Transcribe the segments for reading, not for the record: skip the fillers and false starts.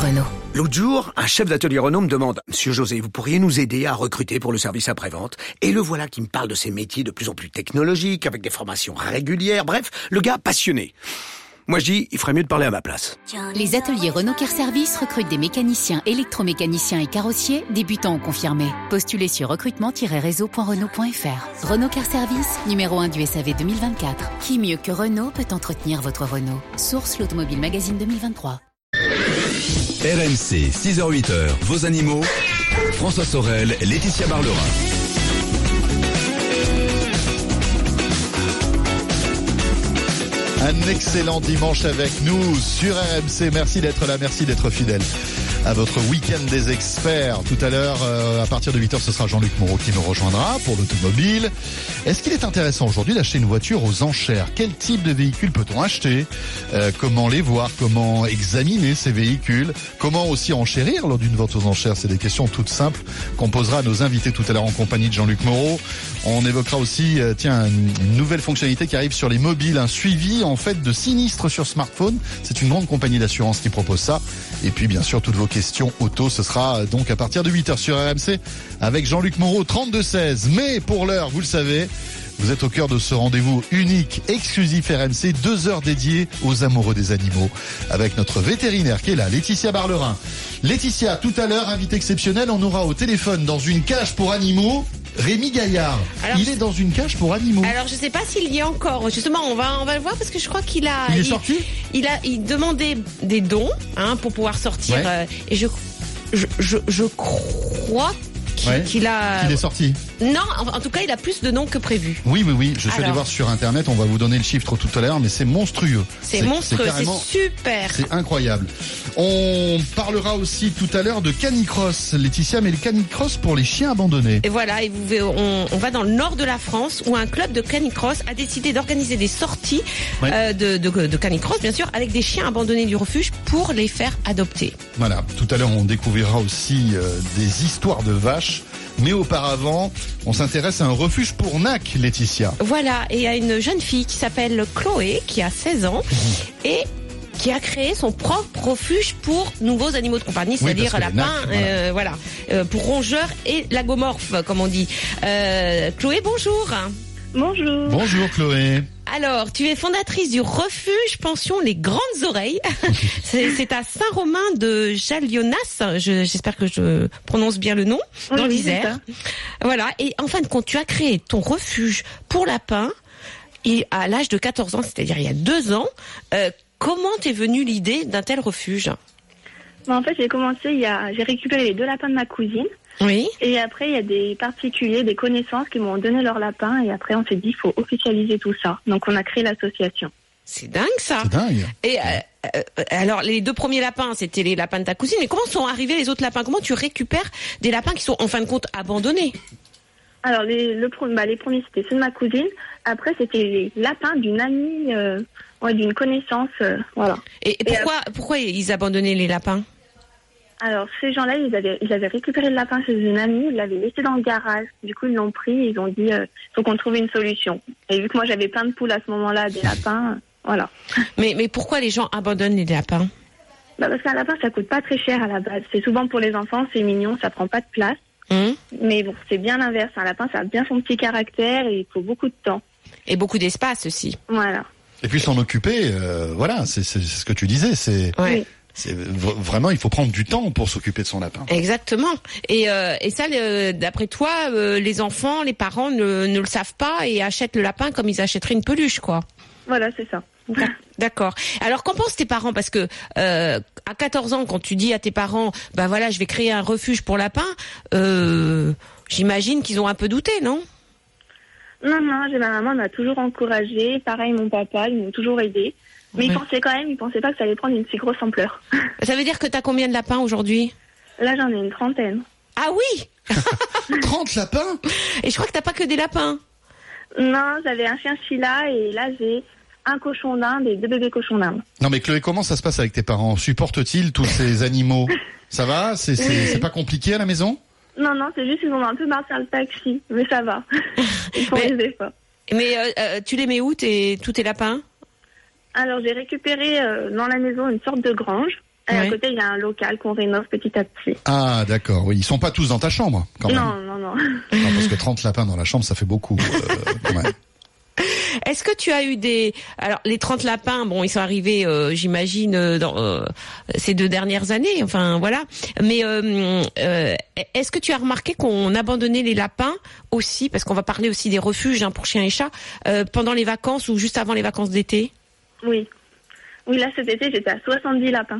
Renault. L'autre jour, un chef d'atelier Renault me demande « Monsieur José, vous pourriez nous aider à recruter pour le service après-vente ?» Et le voilà qui me parle de ces métiers de plus en plus technologiques, avec des formations régulières, bref, le gars passionné. Moi je dis, il ferait mieux de parler à ma place. Les ateliers Renault Car Service recrutent des mécaniciens, électromécaniciens et carrossiers, débutants ou confirmés. Postulez sur recrutement-réseau.renault.fr. Renault Car Service, numéro 1 du SAV 2024. Qui mieux que Renault peut entretenir votre Renault? Source l'Automobile Magazine 2023. RMC, 6h-8h, vos animaux. François Sorel, Laetitia Barlerin. Un excellent dimanche avec nous sur RMC. Merci d'être là, merci d'être fidèle à votre week-end des experts. Tout à l'heure, à partir de 8h, ce sera Jean-Luc Moreau qui nous rejoindra pour l'automobile. Est-ce qu'il est intéressant aujourd'hui d'acheter une voiture aux enchères? Quel type de véhicule peut-on acheter? Comment les voir? Comment examiner ces véhicules? Comment aussi enchérir lors d'une vente aux enchères? C'est des questions toutes simples qu'on posera à nos invités tout à l'heure en compagnie de Jean-Luc Moreau. On évoquera aussi une nouvelle fonctionnalité qui arrive sur les mobiles, un suivi en fait de sinistres sur smartphone. C'est une grande compagnie d'assurance qui propose ça. Et puis bien sûr toutes vos questions auto, ce sera donc à partir de 8h sur RMC avec Jean-Luc Moreau, 32-16. Mais pour l'heure, vous le savez, vous êtes au cœur de ce rendez-vous unique, exclusif RMC, 2 heures dédiées aux amoureux des animaux, avec notre vétérinaire qui est là, Laetitia Barlerin. Laetitia, tout à l'heure, invité exceptionnel, on aura au téléphone dans une cage pour animaux Rémi Gaillard. Alors, il est dans une cage pour animaux. Alors je sais pas s'il y est encore. Justement, on va le voir parce que je crois qu'il a. Il est sorti. Il demandait des dons pour pouvoir sortir. Ouais. Et je crois qu'il est sorti. Non, en tout cas, il a plus de noms que prévu. Oui. Je suis allé voir sur Internet. On va vous donner le chiffre tout à l'heure, mais c'est monstrueux. C'est monstrueux, c'est super. C'est incroyable. On parlera aussi tout à l'heure de canicross, Laetitia, mais le canicross pour les chiens abandonnés. Et voilà, on va dans le nord de la France où un club de canicross a décidé d'organiser des sorties de canicross, bien sûr, avec des chiens abandonnés du refuge pour les faire adopter. Voilà, tout à l'heure on découvrira aussi des histoires de vaches. Mais auparavant, on s'intéresse à un refuge pour NAC, Laetitia. Voilà, et il y a une jeune fille qui s'appelle Chloé, qui a 16 ans, et qui a créé son propre refuge pour nouveaux animaux de compagnie, c'est-à-dire lapins, pour rongeurs et lagomorphes, comme on dit. Chloé, bonjour. Bonjour. Bonjour Chloé. Alors, tu es fondatrice du refuge pension Les Grandes Oreilles. C'est à Saint-Romain de Jalionas. J'espère que je prononce bien le nom, dans l'Isère. Voilà. Et en fin de compte, tu as créé ton refuge pour lapins à l'âge de 14 ans, c'est-à-dire il y a 2 ans. Comment t'es venue l'idée d'un tel refuge? En fait, j'ai récupéré les 2 lapins de ma cousine. Oui. Et après, il y a des particuliers, des connaissances qui m'ont donné leurs lapins. Et après, on s'est dit, il faut officialiser tout ça. Donc, on a créé l'association. C'est dingue, ça. C'est dingue. Et alors, les 2 premiers lapins, c'était les lapins de ta cousine. Mais comment sont arrivés les autres lapins? Comment tu récupères des lapins qui sont, en fin de compte, abandonnés? Alors, les premiers, c'était ceux de ma cousine. Après, c'était les lapins d'une amie, d'une connaissance, voilà. Et pourquoi ils abandonnaient les lapins? Alors, ces gens-là, ils avaient récupéré le lapin chez une amie, ils l'avaient laissé dans le garage. Du coup, ils l'ont pris, ils ont dit, faut qu'on trouve une solution. Et vu que moi, j'avais plein de poules à ce moment-là, des lapins, voilà. Mais pourquoi les gens abandonnent les lapins? Parce qu'un lapin, ça coûte pas très cher à la base. C'est souvent pour les enfants, c'est mignon, ça prend pas de place. Mais bon, c'est bien l'inverse. Un lapin, ça a bien son petit caractère et il faut beaucoup de temps. Et beaucoup d'espace aussi. Voilà. Et puis s'en occuper, c'est ce que tu disais, Oui. C'est vraiment, il faut prendre du temps pour s'occuper de son lapin. Exactement. Et ça, d'après toi, les enfants, les parents ne le savent pas et achètent le lapin comme ils achèteraient une peluche, quoi. Voilà, c'est ça. D'accord. Alors, qu'en pensent tes parents? Parce que à 14 ans, quand tu dis à tes parents, je vais créer un refuge pour lapins, j'imagine qu'ils ont un peu douté, non? Non, ma maman m'a toujours encouragée. Pareil, mon papa, ils m'ont toujours aidée. Mais ils pensaient pas que ça allait prendre une si grosse ampleur. Ça veut dire que t'as combien de lapins aujourd'hui? Là, j'en ai une 30aine. Ah oui. 30 lapins? Et je crois que t'as pas que des lapins. Non, j'avais un chien Sheila et là, j'ai un cochon d'Inde et 2 bébés cochons d'Inde. Non mais Chloé, comment ça se passe avec tes parents? Supportent-ils tous ces animaux? Ça va? C'est pas compliqué à la maison? Non, c'est juste qu'ils ont un peu marre de faire le taxi. Mais ça va. Ils font des efforts. Mais tu les mets où tous tes lapins? Alors, j'ai récupéré dans la maison une sorte de grange. Et à côté, il y a un local qu'on rénove petit à petit. Ah, d'accord, oui. Ils sont pas tous dans ta chambre, quand même. Non. Non, parce que 30 lapins dans la chambre, ça fait beaucoup, quand même. Est-ce que tu as eu alors les 30 lapins, bon, ils sont arrivés, j'imagine, dans ces 2 dernières années, enfin voilà. Mais est-ce que tu as remarqué qu'on abandonnait les lapins aussi, parce qu'on va parler aussi des refuges pour chiens et chats, pendant les vacances ou juste avant les vacances d'été? Oui, là cet été, j'étais à 70 lapins.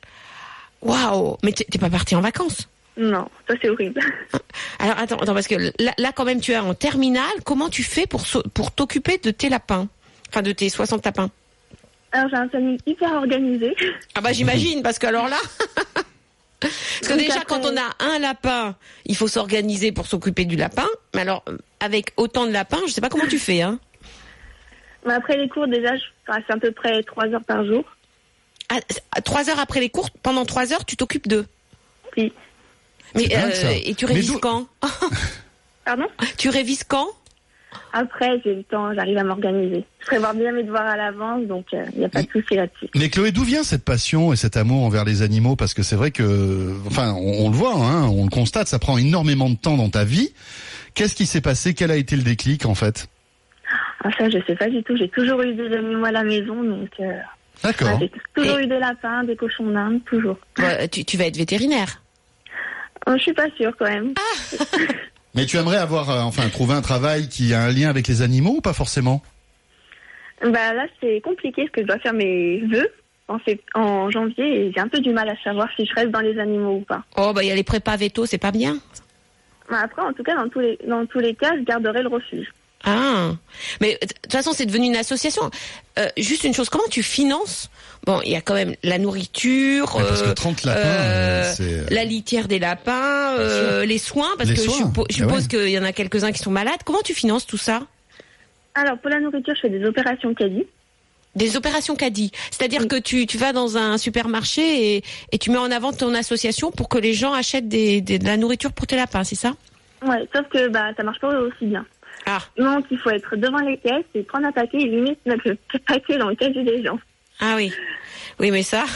Waouh! Mais t'es pas partie en vacances? Non, ça c'est horrible. Alors attends, parce que là quand même tu es en terminale. Comment tu fais pour t'occuper de tes lapins, enfin de tes 60 lapins? Alors j'ai un planning hyper organisé. Ah bah j'imagine, parce que alors là, parce que Donc déjà après... quand on a un lapin, il faut s'organiser pour s'occuper du lapin. Mais alors avec autant de lapins, je sais pas comment tu fais, hein. Mais après les cours, déjà, je passe à peu près 3 heures par jour. À 3 heures après les cours, pendant 3 heures, tu t'occupes d'eux. Oui. Mais dingue, ça. et tu révises quand? Pardon? Tu révises quand? Après, j'ai le temps, j'arrive à m'organiser. Je prévois bien mes devoirs à l'avance, donc il n'y a pas de souci là-dessus. Mais Chloé, d'où vient cette passion et cet amour envers les animaux? Parce que c'est vrai que, enfin, on le voit, hein, on le constate, ça prend énormément de temps dans ta vie. Qu'est-ce qui s'est passé? Quel a été le déclic, en fait? Ah, ça, je sais pas du tout. J'ai toujours eu des animaux à la maison, donc... D'accord. J'ai toujours eu des lapins, des cochons d'Inde, toujours. Tu vas être vétérinaire? Je suis pas sûre, quand même. Mais tu aimerais avoir, trouver un travail qui a un lien avec les animaux ou pas forcément? Bah là, c'est compliqué parce que je dois faire mes vœux en janvier et j'ai un peu du mal à savoir si je reste dans les animaux ou pas. Oh bah il y a les prépas veto, c'est pas bien. Bah, après, en tout cas, dans tous les cas, je garderai le refuge. Ah, mais de toute façon, c'est devenu une association. Juste une chose, comment tu finances? Bon, il y a quand même la nourriture, parce que 30 lapins, c'est... la litière des lapins, les soins, parce Les que soins. je suppose qu'il y en a quelques-uns qui sont malades. Comment tu finances tout ça? Alors, pour la nourriture, je fais des opérations caddie. Des opérations caddie, c'est-à-dire que tu vas dans un supermarché et tu mets en avant ton association pour que les gens achètent de la nourriture pour tes lapins, c'est ça? Ouais, sauf que ça marche pas aussi bien. Ah. Donc, il faut être devant les caisses et prendre un paquet et limite mettre le paquet dans le caddie des gens. Ah oui. Oui, mais ça...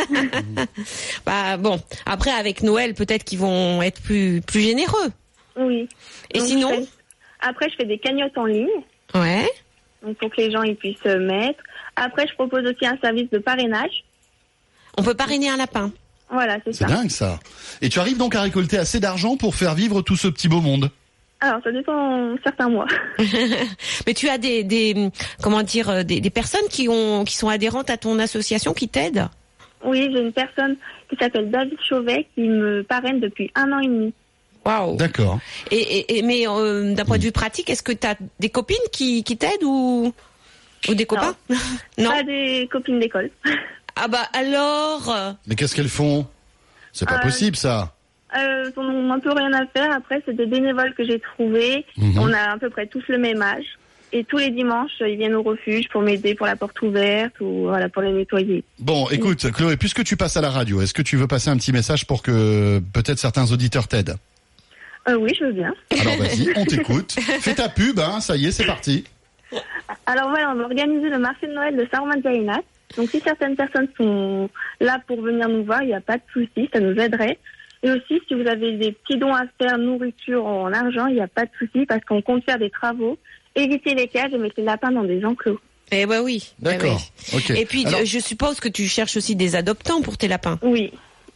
bon, après, avec Noël, peut-être qu'ils vont être plus généreux. Oui. Et donc, sinon Après, je fais des cagnottes en ligne. Ouais. Donc, pour que les gens ils puissent mettre. Après, je propose aussi un service de parrainage. On peut parrainer un lapin. Voilà, c'est ça. C'est dingue, ça. Et tu arrives donc à récolter assez d'argent pour faire vivre tout ce petit beau monde? Alors, ça dépend certains mois. Mais tu as des personnes qui sont adhérentes à ton association qui t'aident? Oui, j'ai une personne qui s'appelle David Chauvet qui me parraine depuis 1 an et demi. Waouh. D'accord. Mais d'un point de vue pratique, est-ce que tu as des copines qui t'aident ou des copains? Non. Pas des copines d'école. Ah bah alors. Mais qu'est-ce qu'elles font? C'est pas possible, ça. On n'a un peu rien à faire. Après, c'est des bénévoles que j'ai trouvés. On a à peu près tous le même âge. Et tous les dimanches, ils viennent au refuge pour m'aider pour la porte ouverte ou voilà, pour les nettoyer. Bon, écoute, Chloé, puisque tu passes à la radio, est-ce que tu veux passer un petit message pour que peut-être certains auditeurs t'aident? Oui, je veux bien. Alors vas-y, on t'écoute. Fais ta pub, hein, ça y est, c'est parti. Alors voilà, on va organiser le marché de Noël de Saint-Romain-de-Gaïnac. Donc si certaines personnes sont là pour venir nous voir, il n'y a pas de souci, ça nous aiderait. Et aussi, si vous avez des petits dons à faire, nourriture en argent, il n'y a pas de souci parce qu'on compte faire des travaux. Évitez les cages et mettez les lapins dans des enclos. Eh ben oui. D'accord. Eh oui. Ok. Et puis, alors, je suppose que tu cherches aussi des adoptants pour tes lapins. Oui.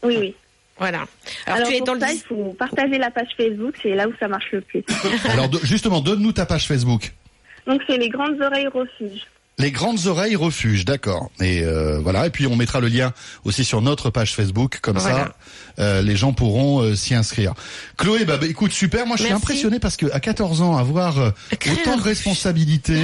Voilà. Alors tu es pour dans ça, il faut partager la page Facebook, c'est là où ça marche le plus. alors justement, donne-nous ta page Facebook. Donc c'est les Grandes Oreilles Refuge. Les Grandes Oreilles Refuge, d'accord. Et voilà. Et puis on mettra le lien aussi sur notre page Facebook, comme voilà. ça, les gens pourront s'y inscrire. Chloé, écoute, super. Moi, je suis impressionné parce que à 14 ans, avoir autant de responsabilités,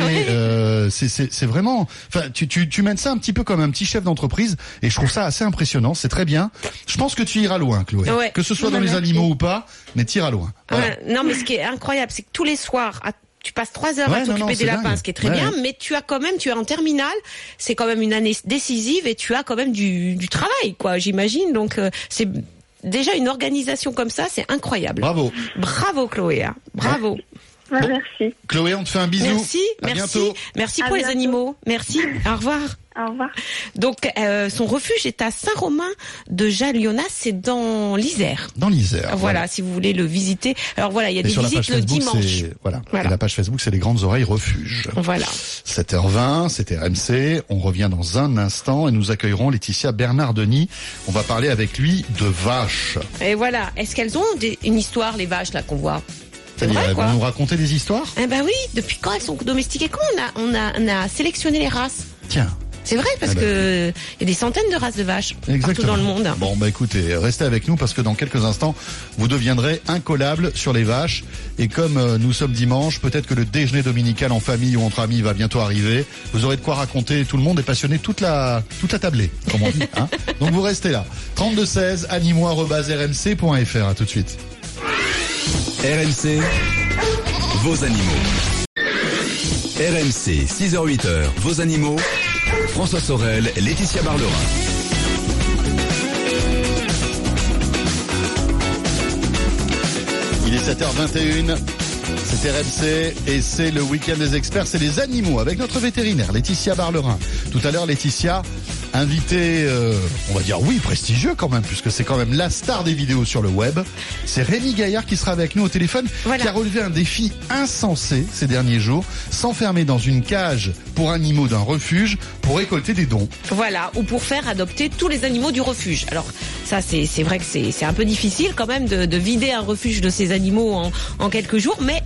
c'est vraiment. Enfin, tu mènes ça un petit peu comme un petit chef d'entreprise, et je trouve ça assez impressionnant. C'est très bien. Je pense que tu iras loin, Chloé. Ouais. Que ce soit dans les animaux ou pas, mais tu iras loin. Voilà. Non, mais ce qui est incroyable, c'est que tous les soirs, tu passes 3 heures à t'occuper des lapins, dingue. ce qui est très bien, mais tu es en terminale, c'est quand même une année décisive et tu as quand même du travail, quoi, j'imagine. Donc, c'est déjà une organisation comme ça, c'est incroyable. Bravo. Bravo, Chloé. Hein. Bravo. Merci. Chloé, on te fait un bisou. Merci. Bientôt. Merci À pour bientôt. les animaux. Merci. Au revoir. Au revoir. Donc, son refuge est à Saint-Romain de Jalionas, c'est dans l'Isère. Dans l'Isère. Voilà, si vous voulez le visiter. Alors voilà, il y a Et des sur la visites page le Facebook, dimanche. Voilà. Voilà. Et la page Facebook, c'est les Grandes Oreilles Refuge. Voilà. 7h20, c'était RMC. On revient dans un instant et nous accueillerons Laetitia Bernardoni. On va parler avec lui de vaches. Et voilà. Est-ce qu'elles ont une histoire, les vaches, là, qu'on voit? C'est C'est-à-dire, vrai, elles quoi. vont nous raconter des histoires? Eh ben oui, depuis quand elles sont domestiquées? Comment on a sélectionné les races? Tiens. C'est vrai, parce que il y a des centaines de races de vaches partout dans le monde. Bon, bah écoutez, restez avec nous parce que dans quelques instants, vous deviendrez incollables sur les vaches. Et comme nous sommes dimanche, peut-être que le déjeuner dominical en famille ou entre amis va bientôt arriver. Vous aurez de quoi raconter. Tout le monde est passionné, toute la tablée, comme on dit. Hein. Donc vous restez là. 3216 animaux@rmc.fr. À tout de suite. RMC, vos animaux. RMC, 6h-8h, vos animaux. François Sorel, Laetitia Barlerin. Il est 7h21. C'est RMC et c'est le week-end des experts. C'est les animaux avec notre vétérinaire Laetitia Barlerin. Tout à l'heure, Laetitia, invité, on va dire oui, prestigieux quand même, puisque c'est quand même la star des vidéos sur le web. C'est Rémi Gaillard qui sera avec nous au téléphone, Voilà. qui a relevé un défi insensé ces derniers jours, s'enfermer dans une cage pour animaux d'un refuge pour récolter des dons. Voilà, ou pour faire adopter tous les animaux du refuge. Alors ça, c'est vrai que c'est un peu difficile quand même de vider un refuge de ces animaux en quelques jours, mais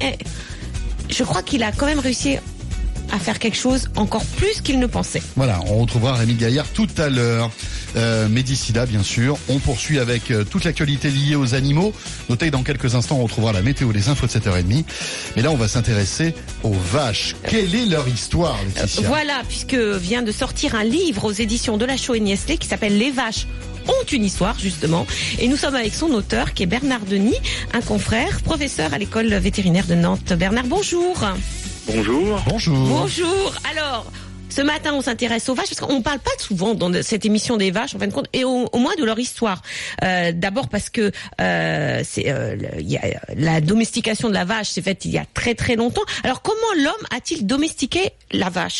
je crois qu'il a quand même réussi à faire quelque chose encore plus qu'il ne pensait. Voilà, on retrouvera Rémi Gaillard tout à l'heure. Mais d'ici là, bien sûr, on poursuit avec toute l'actualité liée aux animaux. Notez que dans quelques instants, on retrouvera la météo, les infos de 7h30. Mais là, on va s'intéresser aux vaches. Quelle est leur histoire, Laetitia? Voilà, puisque vient de sortir un livre aux éditions de la Chaux et Niestlé qui s'appelle Les vaches ont une histoire, justement. Et nous sommes avec son auteur, qui est Bernard Denis, un confrère, professeur à l'école vétérinaire de Nantes. Bernard, bonjour. Bonjour. Bonjour. Bonjour. Alors, ce matin, on s'intéresse aux vaches parce qu'on ne parle pas souvent dans cette émission des vaches, en fin de compte, et au moins de leur histoire. D'abord parce que la domestication de la vache s'est faite il y a très très longtemps. Alors, comment l'homme a-t-il domestiqué la vache ?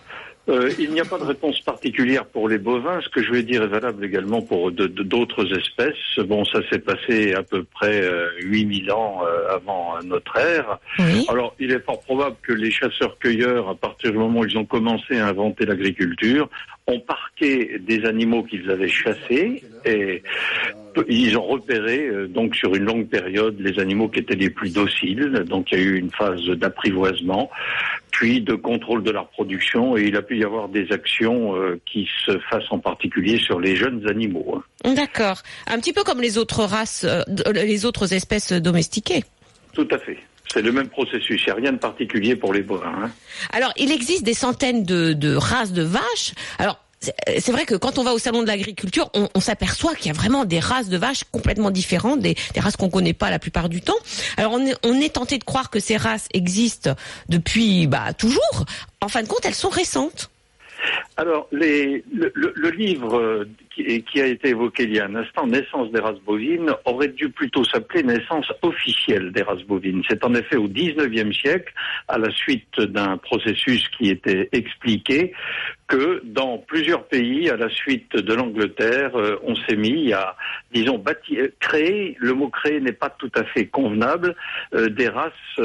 Il n'y a pas de réponse particulière pour les bovins. Ce que je vais dire est valable également pour d'autres espèces. Bon, ça s'est passé à peu près 8000 ans avant notre ère. Oui. Alors, il est fort probable que les chasseurs-cueilleurs, à partir du moment où ils ont commencé à inventer l'agriculture, ont parqué des animaux qu'ils avaient chassés et ils ont repéré donc sur une longue période les animaux qui étaient les plus dociles. Donc il y a eu une phase d'apprivoisement, puis de contrôle de la reproduction, et il a pu y avoir des actions qui se fassent en particulier sur les jeunes animaux. D'accord. Un petit peu comme les autres races, les autres espèces domestiquées. Tout à fait. C'est le même processus. Il n'y a rien de particulier pour les bovins. Hein. Alors, il existe des centaines de races de vaches. Alors, c'est vrai que quand on va au salon de l'agriculture, on s'aperçoit qu'il y a vraiment des races de vaches complètement différentes, des races qu'on connaît pas la plupart du temps. Alors, on est tenté de croire que ces races existent depuis toujours. En fin de compte, elles sont récentes. Alors, le livre qui a été évoqué il y a un instant, Naissance des races bovines, aurait dû plutôt s'appeler Naissance officielle des races bovines. C'est en effet au XIXe siècle, à la suite d'un processus qui était expliqué, que dans plusieurs pays, à la suite de l'Angleterre, on s'est mis à, disons, créer, le mot créer n'est pas tout à fait convenable, des races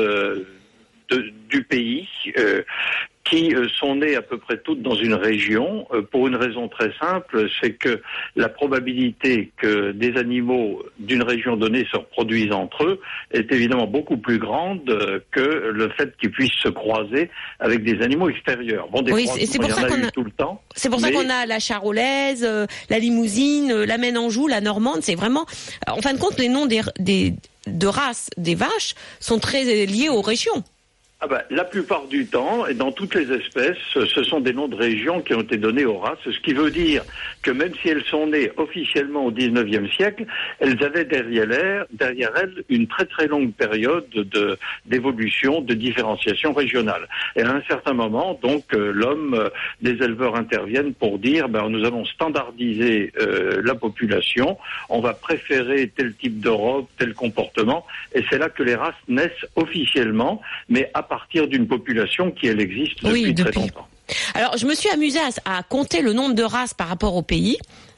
du pays, qui sont nées à peu près toutes dans une région, pour une raison très simple, c'est que la probabilité que des animaux d'une région donnée se reproduisent entre eux est évidemment beaucoup plus grande que le fait qu'ils puissent se croiser avec des animaux extérieurs. Bon, des croisements, il y en a eu tout le temps. C'est pour ça qu'on a la charolaise, la limousine, la Maine-Anjou, la normande. C'est vraiment, en fin de compte, les noms de races des vaches sont très liés aux régions. La plupart du temps, et dans toutes les espèces, ce sont des noms de régions qui ont été donnés aux races, ce qui veut dire que même si elles sont nées officiellement au 19e siècle, elles avaient derrière elles une très très longue période d'évolution, de différenciation régionale. Et à un certain moment, donc, l'homme, des éleveurs interviennent pour dire, nous allons standardiser la population, on va préférer tel type de robe, tel comportement, et c'est là que les races naissent officiellement, mais à partir d'une population qui, elle, existe depuis très longtemps. Alors, je me suis amusée à compter le nombre de races par rapport au pays.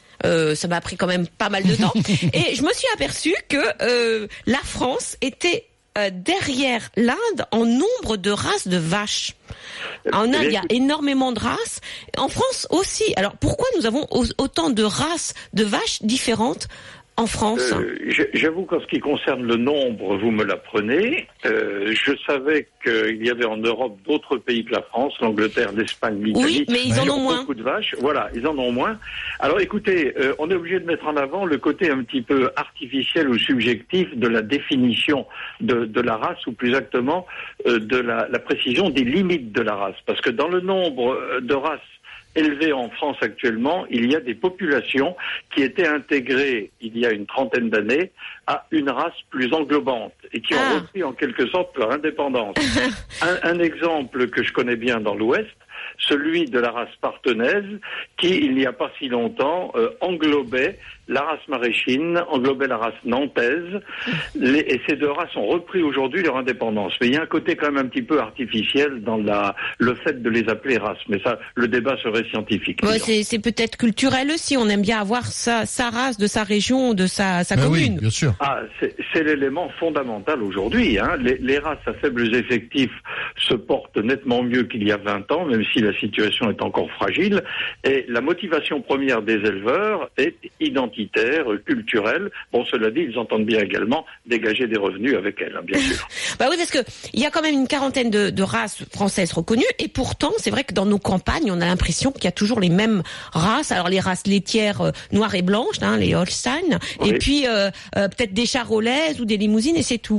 Ça m'a pris quand même pas mal de temps. Et je me suis aperçue que la France était derrière l'Inde en nombre de races de vaches. En Inde, il y a énormément de races. En France aussi. Alors, pourquoi nous avons autant de races de vaches différentes en France? J'avoue qu'en ce qui concerne le nombre, vous me l'apprenez. Je savais qu'il y avait en Europe d'autres pays que la France, l'Angleterre, l'Espagne, l'Italie. Oui, mais ils en ont moins. Beaucoup de vaches. Voilà, ils en ont moins. Alors écoutez, on est obligé de mettre en avant le côté un petit peu artificiel ou subjectif de la définition de la race, ou plus exactement de la précision des limites de la race. Parce que dans le nombre de races élevées en France actuellement, il y a des populations qui étaient intégrées il y a une trentaine d'années à une race plus englobante et qui ont repris en quelque sorte leur indépendance. Un exemple que je connais bien dans l'Ouest, celui de la race partenaise qui, il n'y a pas si longtemps, englobait la race maréchine, englobait la race nantaise, et ces deux races ont repris aujourd'hui leur indépendance. Mais il y a un côté quand même un petit peu artificiel dans le fait de les appeler races. Mais ça, le débat serait scientifique. C'est peut-être culturel aussi. On aime bien avoir sa race de sa région, de sa commune. Oui, bien sûr. C'est l'élément fondamental aujourd'hui. Les races à faibles effectifs se portent nettement mieux qu'il y a 20 ans, même si la situation est encore fragile. Et la motivation première des éleveurs est identitaire, culturelle. Bon, cela dit, ils entendent bien également dégager des revenus avec elle, bien sûr. Oui, parce que il y a quand même une quarantaine de races françaises reconnues, et pourtant, c'est vrai que dans nos campagnes, on a l'impression qu'il y a toujours les mêmes races. Alors, les races laitières noires et blanches, les Holstein, oui. Et puis peut-être des charolaises ou des limousines, et c'est tout.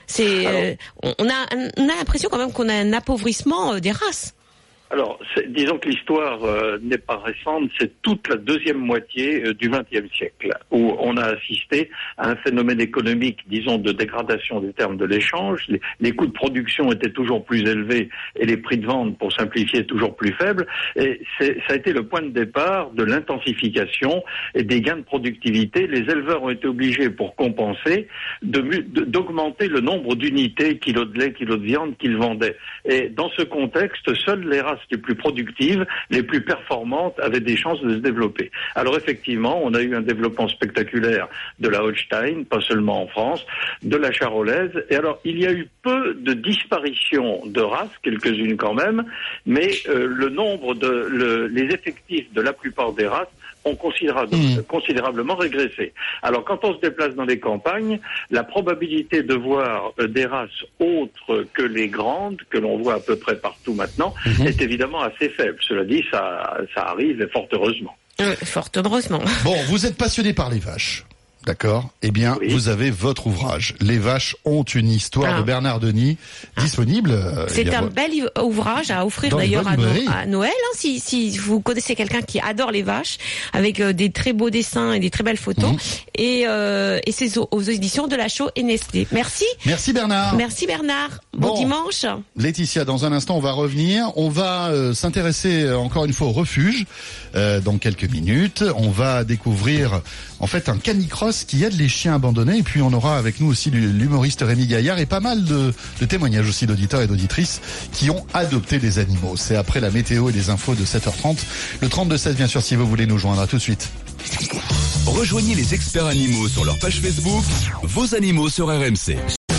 On a l'impression quand même qu'on a un appauvrissement des races. Alors, disons que l'histoire n'est pas récente, c'est toute la deuxième moitié du XXe siècle, où on a assisté à un phénomène économique, disons, de dégradation des termes de l'échange. Les coûts de production étaient toujours plus élevés et les prix de vente, pour simplifier, toujours plus faibles. Et ça a été le point de départ de l'intensification et des gains de productivité. Les éleveurs ont été obligés, pour compenser, d'augmenter le nombre d'unités, kilos de lait, kilos de viande qu'ils vendaient. Et dans ce contexte, seules les races les plus productives, les plus performantes avaient des chances de se développer. Alors effectivement, on a eu un développement spectaculaire de la Holstein, pas seulement en France, de la charolaise. Et alors, il y a eu peu de disparitions de races, quelques-unes quand même, mais le nombre les effectifs de la plupart des races ont considérablement régressé. Alors, quand on se déplace dans les campagnes, la probabilité de voir des races autres que les grandes, que l'on voit à peu près partout maintenant, est évidemment assez faible. Cela dit, ça arrive, et fort heureusement. Fort heureusement. Bon, vous êtes passionné par les vaches. D'accord. Eh bien, oui. Vous avez votre ouvrage. Les vaches ont une histoire de Bernard Denis disponible. C'est un bel ouvrage à offrir d'ailleurs à Noël. Si vous connaissez quelqu'un qui adore les vaches, avec des très beaux dessins et des très belles photos. Et c'est aux éditions de la Chaux et Nestlé. Merci. Merci Bernard. Merci Bernard. Bon dimanche. Laetitia, dans un instant, on va revenir. On va s'intéresser encore une fois au refuge. Dans quelques minutes, on va découvrir en fait un canicross qui aide les chiens abandonnés, et puis on aura avec nous aussi l'humoriste Rémi Gaillard et pas mal de témoignages aussi d'auditeurs et d'auditrices qui ont adopté des animaux. C'est après la météo et les infos de 7h30. Le 32-16 bien sûr si vous voulez nous joindre. À tout de suite. Rejoignez les experts animaux sur leur page Facebook, vos animaux sur RMC.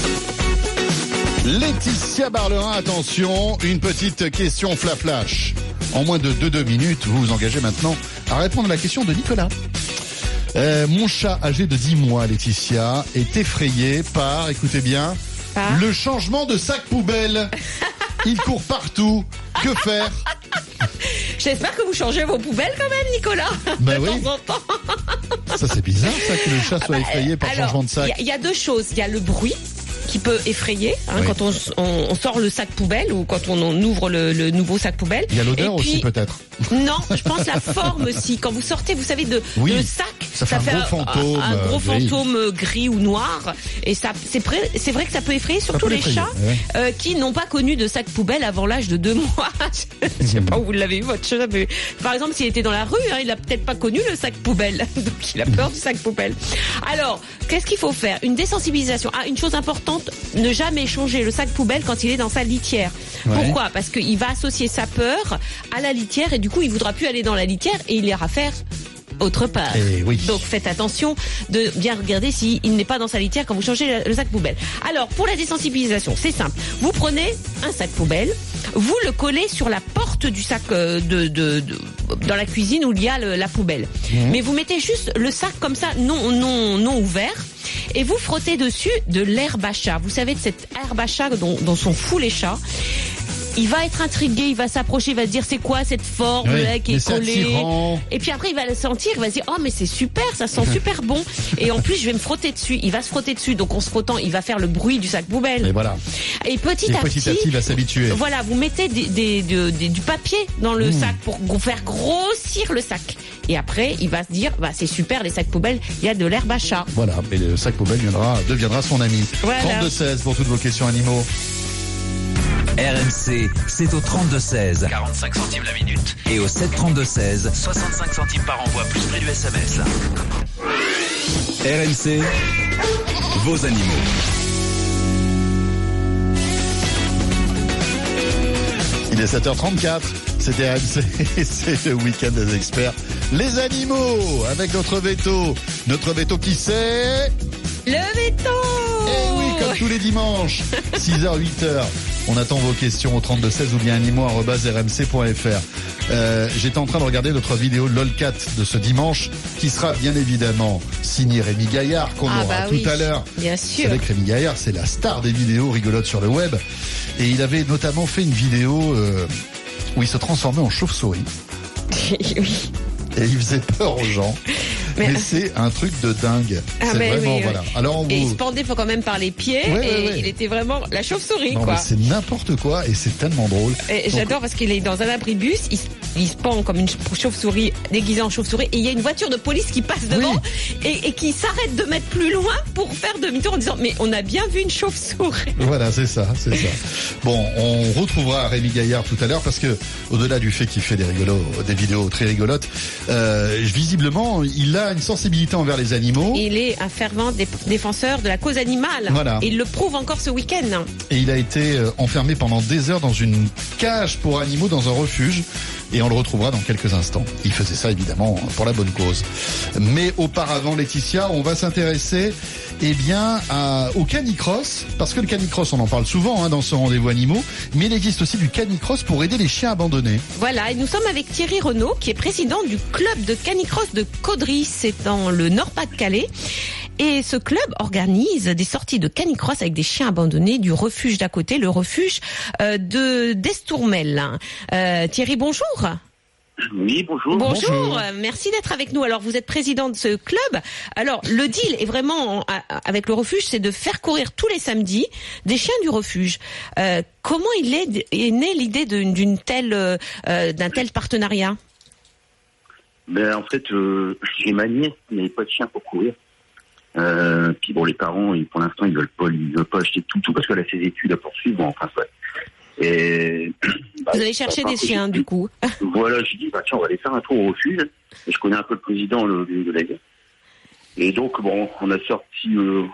Laetitia Barlerin, attention, une petite question flash. En moins de 2 minutes, vous vous engagez maintenant à répondre à la question de Nicolas. Mon chat âgé de 10 mois, Laetitia, est effrayé par, écoutez bien, le changement de sac poubelle. Il court partout. Que faire? J'espère que vous changez vos poubelles quand même, Nicolas. De temps en temps. Ça, c'est bizarre, ça, que le chat soit effrayé par changement de sac. Il y a deux choses. Il y a le bruit petit peu effrayé quand on sort le sac poubelle ou quand on ouvre le nouveau sac poubelle. Il y a l'odeur aussi peut-être. Non, je pense la forme aussi. Quand vous sortez, vous savez, de sac, ça fait un gros fantôme, gris ou noir. Et ça, c'est vrai que ça peut effrayer, surtout les chats qui n'ont pas connu de sac poubelle avant l'âge de 2 mois. Je sais pas où vous l'avez eu, votre chat. Mais par exemple, s'il était dans la rue, il a peut-être pas connu le sac poubelle. Donc il a peur du sac poubelle. Alors, qu'est-ce qu'il faut faire? Une désensibilisation. Une chose importante, ne jamais changer le sac poubelle quand il est dans sa litière. Pourquoi? Parce qu'il va associer sa peur à la litière et du coup, il voudra plus aller dans la litière et il ira faire autre part. Donc faites attention de bien regarder s'il n'est pas dans sa litière quand vous changez le sac poubelle. Alors pour la désensibilisation, c'est simple. Vous prenez un sac poubelle, vous le collez sur la porte du sac dans la cuisine où il y a la poubelle. Mais vous mettez juste le sac comme ça, non ouvert. Et vous frottez dessus de l'herbe à chat. Vous savez, de cette herbe à chat dont sont fous les chats. Il va être intrigué, il va s'approcher, il va se dire c'est quoi cette forme qui est collée. Et puis après il va le sentir, il va se dire oh mais c'est super, ça sent super bon. Et en plus je vais me frotter dessus. Il va se frotter dessus, donc en se frottant, il va faire le bruit du sac poubelle. Et voilà. Et petit à petit, il va s'habituer. Voilà, vous mettez du papier dans le sac pour faire grossir le sac. Et après il va se dire c'est super les sacs poubelles, il y a de l'herbe à chat. Voilà, mais le sac poubelle deviendra son ami. Voilà. 32-16 pour toutes vos questions animaux. RMC, c'est au 32-16. 45 centimes la minute. Et au 7-32-16. 65 centimes par envoi, plus prix du SMS. RMC, vos animaux. Il est 7h34, c'était RMC, c'est le week-end des experts. Les animaux, avec notre veto. Notre veto qui c'est... Le veto. Eh oui, comme tous les dimanches, 6h, 8h. On attend vos questions au 32-16 ou bien animaux@rmc.fr. J'étais en train de regarder notre vidéo LOLcat de ce dimanche, qui sera bien évidemment signé Rémi Gaillard, qu'on aura tout à l'heure. Bien sûr. Vous savez que Rémi Gaillard, c'est la star des vidéos rigolotes sur le web. Et il avait notamment fait une vidéo où il se transformait en chauve-souris. Oui. Et il faisait peur aux gens. Mais c'est un truc de dingue. C'est vraiment, voilà. Alors et il se pendait quand même par les pieds il était vraiment la chauve-souris, quoi. Mais c'est n'importe quoi et c'est tellement drôle. Et j'adore parce qu'il est dans un abribus, il se pend comme une chauve-souris, déguisé en chauve-souris, et il y a une voiture de police qui passe devant et qui s'arrête de mettre plus loin pour faire demi-tour en disant mais on a bien vu une chauve-souris. Voilà, c'est ça. Bon, on retrouvera Rémi Gaillard tout à l'heure parce que au-delà du fait qu'il fait des vidéos très rigolotes, visiblement il a une sensibilité envers les animaux. Il est un fervent défenseur de la cause animale. Voilà. Et il le prouve encore ce week-end. Et il a été enfermé pendant des heures dans une cage pour animaux dans un refuge. Et on le retrouvera dans quelques instants. Il faisait ça évidemment pour la bonne cause. Mais auparavant, Laetitia, on va s'intéresser au canicross. Parce que le canicross, on en parle souvent dans ce rendez-vous animaux. Mais il existe aussi du canicross pour aider les chiens abandonnés. Voilà, et nous sommes avec Thierry Renaud, qui est président du club de canicross de Caudry. C'est dans le Nord-Pas-de-Calais. Et ce club organise des sorties de canicross avec des chiens abandonnés du refuge d'à côté, le refuge d'Estourmel. Thierry, bonjour. Oui, bonjour. Bonjour, merci d'être avec nous. Alors, vous êtes président de ce club. Alors, le deal est vraiment, avec le refuge, c'est de faire courir tous les samedis des chiens du refuge. Comment est née l'idée d'un tel partenariat? En fait, j'ai ma nièce qui n'avait pas de chien pour courir. Puis bon, les parents, pour l'instant, ils veulent pas acheter tout parce qu'elle a ses études à poursuivre. Bon, enfin, Et vous allez chercher des chiens, du coup. Voilà, j'ai dit, tiens, on va aller faire un tour au refuge. Et je connais un peu le président de la guerre. Et donc, bon, on a sorti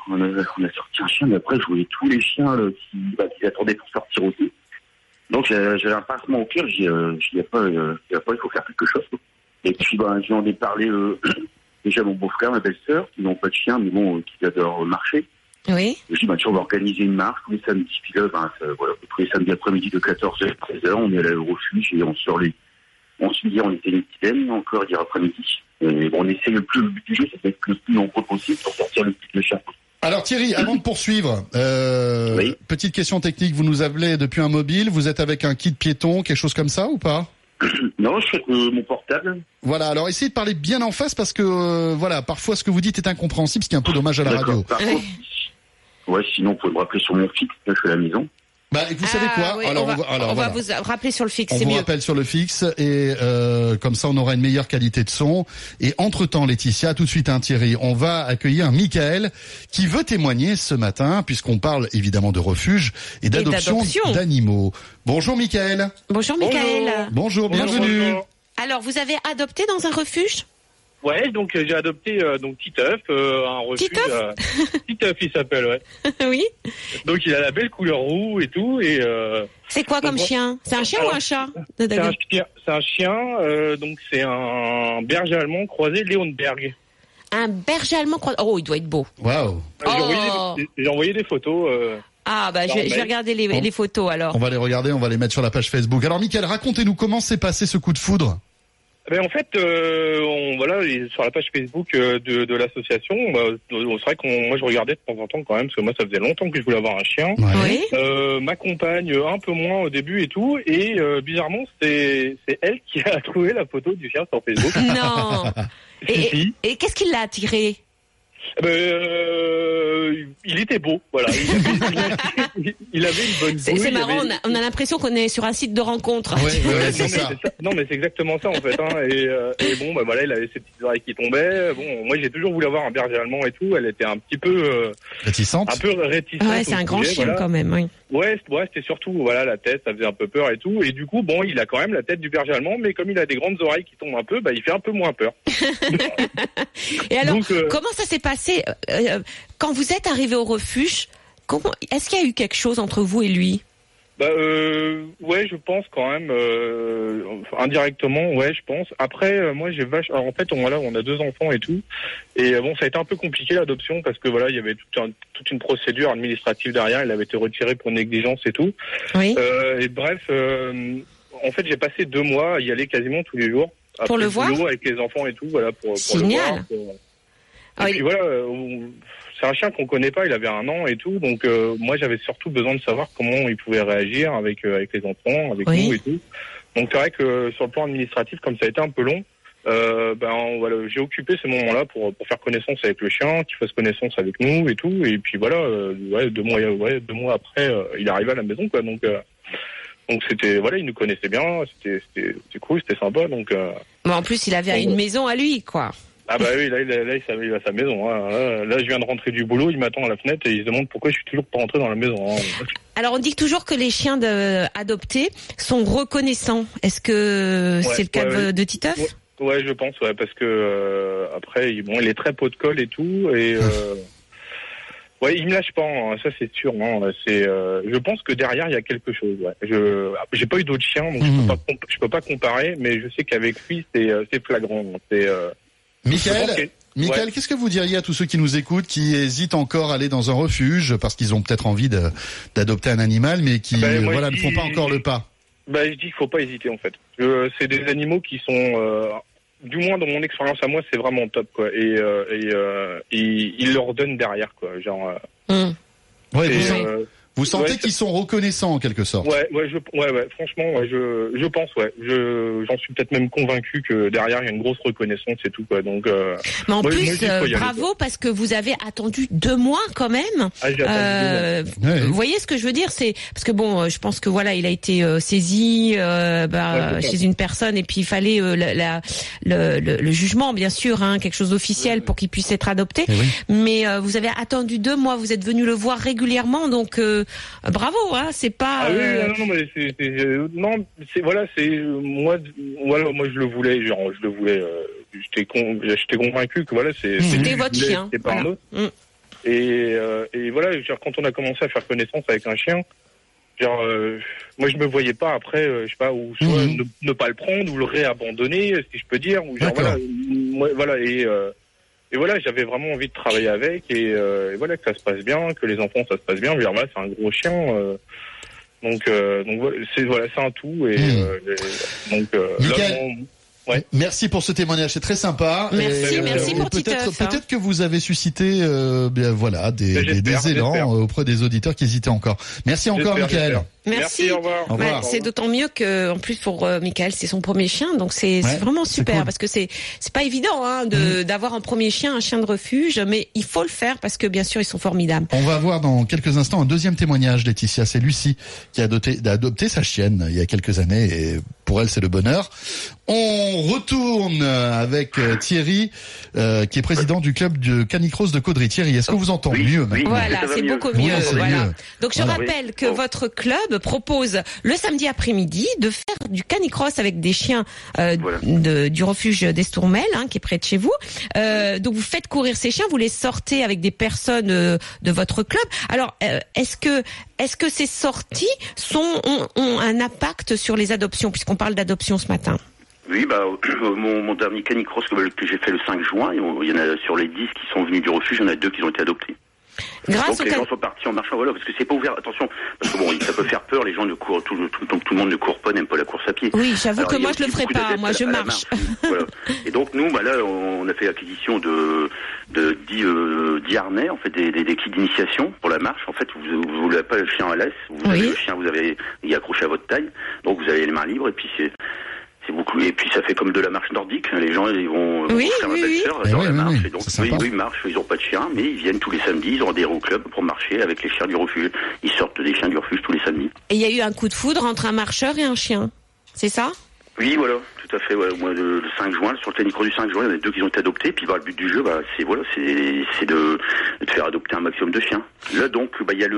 un chien, mais après, je voulais tous les chiens qui attendaient pour sortir aussi. Donc, j'avais un pincement au cœur, il faut faire quelque chose. Et puis, j'en ai parlé déjà à mon beau-frère, ma belle-sœur, qui n'ont pas de chien, mais bon, qui adorent marcher. Oui. Je dis, on va organiser une marche tous les samedis. Puis là, tous les samedis après-midi de 14h à 13h, on est allé au refuge et on sort on se dit, on était une petite encore hier après-midi. Et bon, on essaie le but du jeu, c'est d'être le plus nombreux possible pour sortir le plus de chat. Alors Thierry, avant de poursuivre, petite question technique, vous nous appelez depuis un mobile, vous êtes avec un kit piéton, quelque chose comme ça ou pas? Non, je suis avec mon portable. Voilà, alors essayez de parler bien en face parce que parfois ce que vous dites est incompréhensible, ce qui est un peu dommage à la radio. Par contre, Ouais, sinon, vous pouvez me rappeler sur mon fixe, là, je suis à la maison. Bah, vous savez quoi? Oui, Alors, on va vous rappeler sur le fixe, on c'est vous mieux. rappelle sur le fixe et comme ça on aura une meilleure qualité de son. Et entre-temps, Laetitia, tout de suite Thierry, on va accueillir Michael qui veut témoigner ce matin puisqu'on parle évidemment de refuge et d'adoption d'animaux. Bonjour Michael. Bonjour Michael. Bonjour, bienvenue. Bonjour. Alors, vous avez adopté dans un refuge? Ouais, donc j'ai adopté donc Titeuf, un refuge. Titeuf, il s'appelle, ouais. Oui. Donc il a la belle couleur roux et tout et. C'est quoi comme chien? C'est un chien ou un chat? C'est un chien. Donc c'est un berger allemand croisé Leonberg. Un berger allemand croisé. Oh, il doit être beau. Waouh. J'ai envoyé des photos. Ah bah je vais regarder les photos alors. On va les regarder, on va les mettre sur la page Facebook. Alors Michael, racontez-nous comment s'est passé ce coup de foudre. Ben en fait, sur la page Facebook de l'association, c'est vrai moi je regardais de temps en temps quand même, parce que moi ça faisait longtemps que je voulais avoir un chien. Oui. Ma compagne un peu moins au début et tout, et bizarrement c'est elle qui a trouvé la photo du chien sur Facebook. Non. Et qu'est-ce qui l'a attiré? Il était beau, voilà. Il avait une bonne bouille. C'est marrant, on a l'impression qu'on est sur un site de rencontre. Ouais, c'est ça. Non, mais c'est exactement ça en fait. Hein. Et bon, bah voilà, il avait ses petites oreilles qui tombaient. Bon, moi j'ai toujours voulu avoir un berger allemand et tout. Elle était un petit peu réticente. Ouais, c'est un grand chien voilà. Quand même, oui. Ouais, c'était surtout voilà la tête, ça faisait un peu peur et tout. Et du coup, bon, il a quand même la tête du berger allemand, mais comme il a des grandes oreilles qui tombent un peu, bah il fait un peu moins peur. Et alors, comment ça s'est passé quand vous êtes arrivé au refuge? Est-ce qu'il y a eu quelque chose entre vous et lui? Ouais, je pense quand même indirectement, ouais, je pense. Après, moi, alors, en fait, on a 2 enfants et tout, et bon, ça a été un peu compliqué l'adoption parce que voilà, il y avait toute une procédure administrative derrière. Il avait été retiré pour négligence et tout. Oui. Et bref, en fait, j'ai passé 2 mois à y aller quasiment tous les jours. Pour le voir avec les enfants et tout, voilà, pour Génial. Le voir. Et puis voilà, c'est un chien qu'on connaît pas, il avait 1 an et tout, donc moi j'avais surtout besoin de savoir comment il pouvait réagir avec les enfants, avec nous et tout. Donc c'est vrai que sur le plan administratif, comme ça a été un peu long, voilà, j'ai occupé ces moments-là pour faire connaissance avec le chien, qu'il fasse connaissance avec nous et tout, et puis voilà, 2 mois après, il est arrivé à la maison, quoi, donc c'était, voilà, il nous connaissait bien, c'était cool, c'était sympa, donc. Mais en plus, il avait une maison à lui, quoi. Ah bah oui, là il a sa maison. Hein. Là, je viens de rentrer du boulot, il m'attend à la fenêtre et il se demande pourquoi je suis toujours pas rentré dans la maison. Hein. Alors on dit toujours que les chiens adoptés sont reconnaissants. Est-ce que c'est le cas de Titeuf? Ouais, je pense, ouais, parce que après, il est très pot de colle et tout, et ouais, il me lâche pas, hein, ça c'est sûr. Hein, je pense que derrière il y a quelque chose. Ouais. J'ai pas eu d'autres chiens, donc je peux pas comparer, mais je sais qu'avec lui c'est flagrant. Michael, qu'est-ce que vous diriez à tous ceux qui nous écoutent, qui hésitent encore à aller dans un refuge parce qu'ils ont peut-être envie d'adopter un animal, mais qui ne font pas encore le pas? Je dis qu'il faut pas hésiter en fait. C'est des animaux qui sont, du moins dans mon expérience à moi, c'est vraiment top quoi. Et ils leur donnent derrière quoi. Genre. Vous sentez qu'ils sont reconnaissants en quelque sorte? Ouais, franchement, je pense, ouais. J'en suis peut-être même convaincu que derrière il y a une grosse reconnaissance et tout, quoi. Donc. Mais en plus, bravo parce que vous avez attendu 2 mois quand même. J'ai attendu 2 mois. Vous voyez ce que je veux dire, c'est parce que bon, je pense que voilà, il a été saisi chez une personne et puis il fallait le jugement, bien sûr, hein, quelque chose d'officiel pour qu'il puisse être adopté. Mais vous avez attendu 2 mois, vous êtes venu le voir régulièrement, donc. Bravo, hein, c'est pas. Ah oui, non, mais moi je le voulais, j'étais convaincu que voilà, c'était votre chien. C'était pas un autre. Et voilà, genre, quand on a commencé à faire connaissance avec un chien, genre, moi je me voyais pas après, je sais pas, ou soit ne pas le prendre ou le réabandonner, si je peux dire, ou genre voilà, et voilà, j'avais vraiment envie de travailler avec et voilà, que ça se passe bien, que les enfants ça se passe bien. Voilà, c'est un gros chien, donc voilà, c'est un tout et donc là, merci pour ce témoignage, c'est très sympa. Merci pour Titeuf. Peut-être que vous avez suscité des élans auprès des auditeurs qui hésitaient encore. Merci encore, Michael. Merci, au revoir. Au revoir. C'est d'autant mieux que, en plus, pour Michael, c'est son premier chien, donc c'est vraiment super, cool. parce que c'est pas évident d'avoir un premier chien, un chien de refuge, mais il faut le faire parce que bien sûr ils sont formidables. On va voir dans quelques instants un deuxième témoignage, Laetitia. C'est Lucie qui a adopté sa chienne il y a quelques années et pour elle c'est le bonheur. On retourne avec Thierry, qui est président du club de canicross de Caudry. Thierry, est-ce qu'on vous entend mieux maintenant? Voilà, c'est beaucoup mieux. Oui, Voilà. mieux. Donc je rappelle que votre club propose le samedi après-midi de faire du canicross avec des chiens du refuge d'Estourmel, qui est près de chez vous. Donc vous faites courir ces chiens, vous les sortez avec des personnes de votre club. Alors est-ce que ces sorties ont un impact sur les adoptions, puisqu'on parle d'adoption ce matin? Oui, mon dernier canicross que j'ai fait le 5 juin, il y en a sur les 10 qui sont venus du refuge, il y en a 2 qui ont été adoptés. Grâce donc les gens sont partis en marchant, parce que c'est pas ouvert, attention, parce que ça peut faire peur, les gens ne courent, tout le monde ne court pas, n'aime pas la course à pied. Oui, j'avoue que moi je le ferai pas, moi je marche. Voilà. Et donc nous, là, on a fait l'acquisition de 10 harnais, en fait, des kits d'initiation pour la marche. En fait, vous n'avez pas le chien à laisse, vous avez le chien, il est accroché à votre taille, donc vous avez les mains libres, et puis c'est beaucoup, et puis ça fait comme de la marche nordique. Les gens ils vont faire ma belle-sœur dans la marche. Et donc ils marchent, ils n'ont pas de chien, mais ils viennent tous les samedis, ils ont adhéré au club pour marcher avec les chiens du refuge. Ils sortent des chiens du refuge tous les samedis. Et il y a eu un coup de foudre entre un marcheur et un chien, c'est ça? Oui, voilà, tout à fait. Au mois de 5 juin, sur le canicross du 5 juin, il y en a 2 qui ont été adoptés. Puis le but du jeu, c'est de faire adopter un maximum de chiens. Là donc, il y a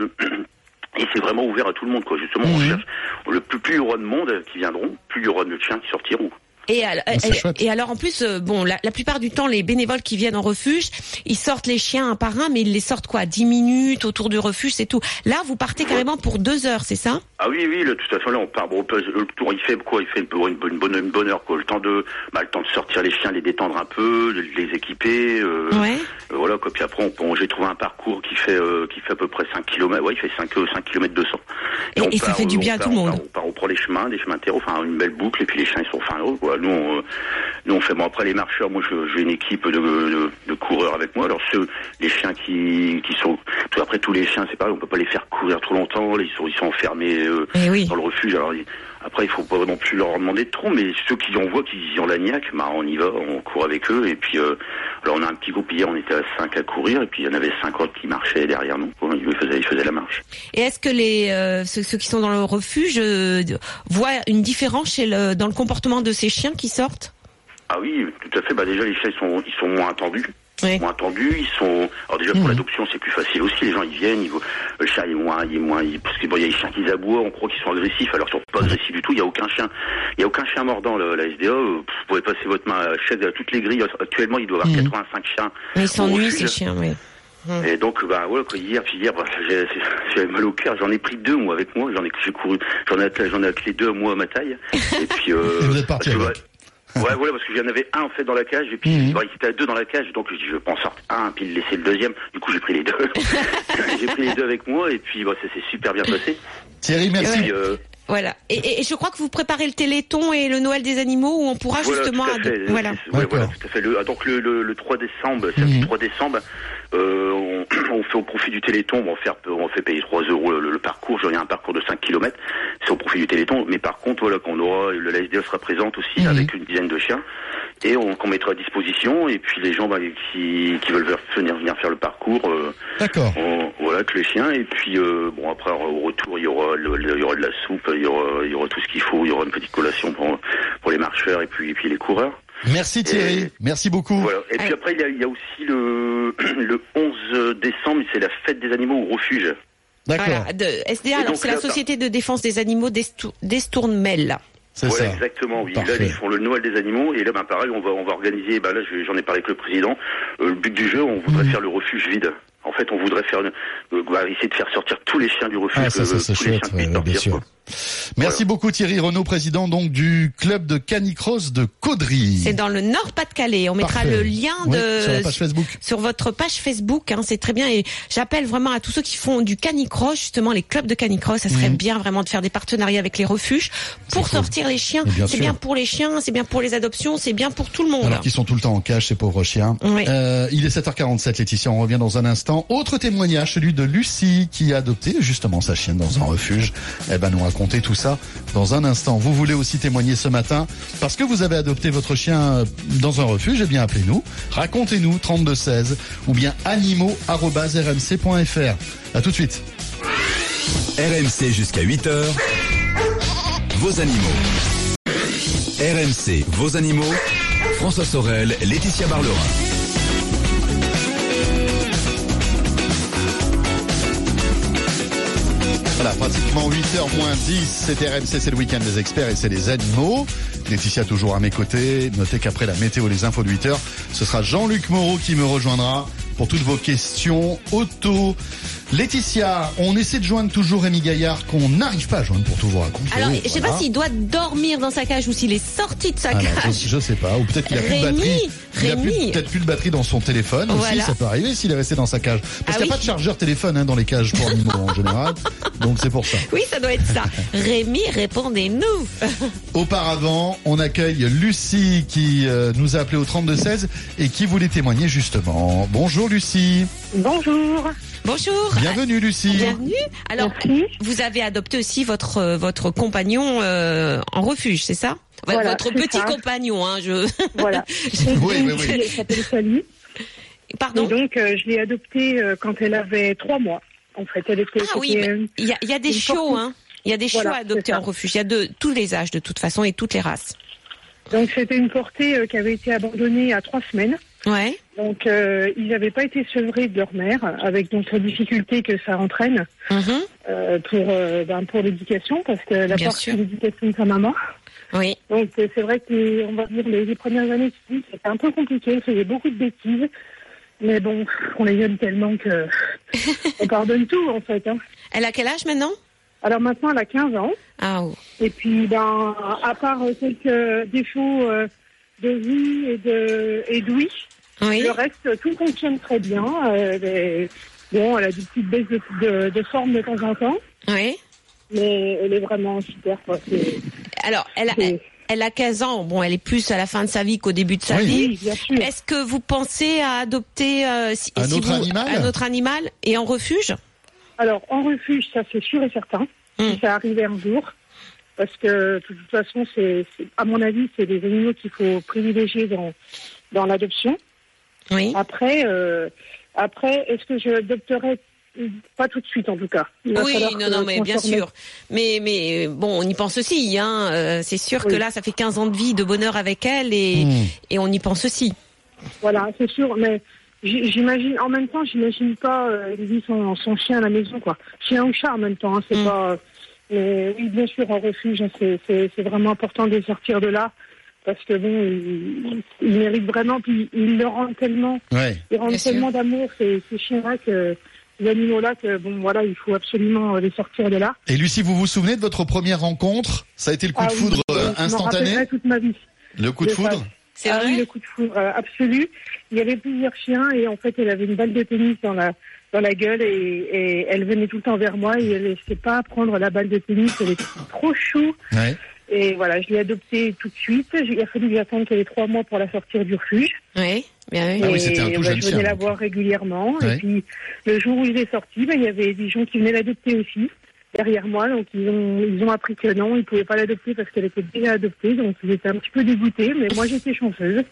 et c'est vraiment ouvert à tout le monde, quoi. Justement, on cherche plus il y aura de monde qui viendront, plus il y aura de chiens qui sortiront. Et alors en plus, la plupart du temps, les bénévoles qui viennent en refuge, ils sortent les chiens un par un, mais ils les sortent 10 minutes autour du refuge, c'est tout. Là, vous partez carrément pour 2 heures, c'est ça? Ah oui, de toute façon, là, on part. Le tour, il fait quoi? Il fait une bonne heure, quoi. Le temps de sortir les chiens, les détendre un peu, de les équiper. Voilà, quoi. Puis après, j'ai trouvé un parcours qui fait à peu près 5 km. Ouais, il fait 5 km 200. Et ça fait du bien à tout le monde. On prend des chemins terreaux, une belle boucle, et puis les chiens, ils sont heureux, quoi. Nous, on fait, après les marcheurs, moi, j'ai une équipe de coureurs avec moi. Alors, les chiens qui sont, après, tous les chiens, c'est pareil, on peut pas les faire courir trop longtemps, ils sont enfermés, dans le refuge. Alors, après, il faut pas non plus leur demander trop, mais ceux qui en voient, qui ont la niaque, on y va, on court avec eux, et puis, alors, on a un petit groupe hier, on était à 5 à courir, et puis il y en avait 50 qui marchaient derrière nous, ils faisaient la marche. Et est-ce que ceux qui sont dans le refuge voient une différence dans le comportement de ces chiens qui sortent? Ah oui, tout à fait. Déjà, les chiens, ils sont moins attendus. Moins attendus, alors déjà pour l'adoption c'est plus facile aussi, les gens ils viennent, le chien il est moins, parce que il y a des chiens qui aboient, on croit qu'ils sont agressifs, alors qu'ils sont pas agressifs du tout, il y a aucun chien mordant, la SDA, vous pouvez passer votre main à toutes les grilles, actuellement il doit y avoir 85 chiens. Mais ils s'ennuient ces chiens, oui. Et donc, hier, j'avais mal au cœur, j'en ai pris 2, moi, avec moi, j'ai couru, j'en ai attelé 2, moi, à ma taille, et puis, vous êtes parti parce que j'en avais un en fait dans la cage et puis il était à 2 dans la cage, donc je dis je vais en sortir un puis laisser le deuxième. Du coup j'ai pris les 2. J'ai pris les 2 avec moi et puis ça s'est super bien passé. Thierry, merci. Puis, voilà. Et je crois que vous préparez le Téléthon et le Noël des animaux où on pourra justement. Voilà, tout à fait. Donc le 3 décembre, samedi 3 décembre, on fait au profit du Téléthon, on fait payer 3 € le parcours. Il y a un parcours de 5 km, c'est au profit du Téléthon. Mais par contre, qu'on aura, la SDA sera présente aussi avec une dizaine de chiens et qu'on mettra à disposition. Et puis les gens qui veulent venir faire le parcours, avec les chiens. Et puis après au retour, il y aura de la soupe, il y aura tout ce qu'il faut. Il y aura une petite collation pour les marcheurs et puis les coureurs. Merci Thierry, merci beaucoup. Voilà. Et puis après, il y a aussi le 11 décembre, c'est la fête des animaux au refuge. D'accord. Voilà, de SDA, alors c'est la Société de défense des animaux d'Estourmel. C'est ça. Exactement, oui. Parfait. Là, ils font le Noël des animaux, et là, pareil, on va organiser, là, j'en ai parlé avec le président, le but du jeu, on voudrait faire le refuge vide. En fait, on voudrait essayer de faire sortir tous les chiens du refuge, c'est chouette, bien sûr. Merci beaucoup Thierry Renaud, président donc du club de canicross de Caudry. C'est dans le Nord-Pas-de-Calais. On mettra le lien sur la page Facebook. Sur votre page Facebook, hein, c'est très bien. Et j'appelle vraiment à tous ceux qui font du canicross, justement les clubs de canicross. Ça serait bien vraiment de faire des partenariats avec les refuges pour sortir les chiens. C'est bien pour les chiens, c'est bien pour les adoptions, c'est bien pour tout le monde. Alors qu'ils sont tout le temps en cage, ces pauvres chiens. Oui. Il est 7h47, Laetitia, on revient dans un instant. Autre témoignage, celui de Lucie, qui a adopté justement sa chienne dans un refuge. Elle va nous raconter tout ça dans un instant. Vous voulez aussi témoigner ce matin parce que vous avez adopté votre chien dans un refuge? Eh bien, appelez-nous, racontez-nous 3216 ou bien animaux@rmc.fr. À tout de suite. RMC jusqu'à 8h. Vos animaux. RMC, vos animaux. François Sorel, Laetitia Barlerin. Voilà, pratiquement 8h moins 10, c'est RMC, c'est le week-end des experts et c'est les animaux. Laetitia toujours à mes côtés. Notez qu'après la météo, les infos de 8h, ce sera Jean-Luc Moreau qui me rejoindra pour toutes vos questions auto. Laetitia, on essaie de joindre toujours Rémi Gaillard qu'on n'arrive pas à joindre pour tout vous raconter. Alors, je sais pas s'il doit dormir dans sa cage ou s'il est sorti de sa cage. Je sais pas, ou peut-être qu'il a plus de batterie. Il a peut-être plus de batterie dans son téléphone aussi, ça peut arriver s'il est resté dans sa cage. Parce qu'il n'y a pas de chargeur téléphone dans les cages pour animaux en général, donc c'est pour ça. Oui, ça doit être ça. Rémi, répondez-nous. Auparavant, on accueille Lucie qui nous a appelé au 3216 et qui voulait témoigner justement. Bonjour Lucie. Bonjour. Bonjour. Bienvenue Lucie. Bienvenue. Alors, vous avez adopté aussi votre compagnon en refuge, c'est ça? Voilà, votre petit compagnon, hein, Voilà. Oui. Elle s'appelle Sally. Pardon? Et donc, je l'ai adoptée quand elle avait 3 mois. En fait, elle était. Oui, il y a des chiots, hein. Il y a des chiots adoptés en refuge. Il y a de tous les âges, de toute façon, et toutes les races. Donc, c'était une portée qui avait été abandonnée à 3 semaines. Ouais. Donc, ils n'avaient pas été sevrés de leur mère, avec donc la difficulté que ça entraîne pour l'éducation, parce que la part c'est l'éducation de sa maman. Oui. Donc, c'est vrai que, on va dire, les premières années, c'était un peu compliqué, elle faisait beaucoup de bêtises, mais bon, on les aime tellement que on pardonne tout, en fait. Hein. Elle a quel âge maintenant? Alors maintenant, elle a 15 ans. Ah. Et puis, à part quelques défauts de vue et d'ouïe, le reste, tout fonctionne très bien. Elle a des petites baisses de forme de temps en temps. Oui. Mais elle est vraiment super, quoi. Alors, elle a 15 ans. Bon, elle est plus à la fin de sa vie qu'au début de sa vie. Oui, bien sûr. Est-ce que vous pensez à adopter un autre animal et en refuge? Alors, en refuge, ça c'est sûr et certain. Si ça arrivait un jour. Parce que, de toute façon, à mon avis, c'est des animaux qu'il faut privilégier dans l'adoption. Oui. Après, est-ce que je l'adopterai? Pas tout de suite, en tout cas. Oui, non, mais bien sûr. Mais bon, on y pense aussi, hein. C'est sûr que là, ça fait 15 ans de vie, de bonheur avec elle et on y pense aussi. Voilà, c'est sûr, mais j'imagine, en même temps, j'imagine pas, il vit son chien à la maison, quoi. Chien ou chat en même temps, hein, c'est pas, mais oui, bien sûr, en refuge, hein, c'est vraiment important de sortir de là. Parce que bon, ils méritent vraiment, puis ils le rendent tellement, ils rendent tellement d'amour, ces chiens-là, ces animaux-là, que bon, voilà, il faut absolument les sortir de là. Et Lucie, vous vous souvenez de votre première rencontre? Ça a été le coup de foudre instantané? Je m'en toute ma vie. Le coup de foudre? C'est vrai? Oui, le coup de foudre absolu. Il y avait plusieurs chiens et en fait, elle avait une balle de tennis dans la gueule et elle venait tout le temps vers moi et elle ne laissait pas prendre la balle de tennis, elle était trop chou. Ouais. Et voilà, je l'ai adoptée tout de suite. Il a fallu que j'attende qu'elle ait 3 mois pour la sortir du refuge. Oui, bien oui. Ah oui, c'était un tout jeune chien. Je venais la voir régulièrement. Ouais. Et puis, le jour où il est sorti, il y avait des gens qui venaient l'adopter aussi, derrière moi. Donc, ils ont appris que non, ils ne pouvaient pas l'adopter parce qu'elle était déjà adoptée. Donc, ils étaient un petit peu dégoûtés. Mais moi, j'étais chanceuse.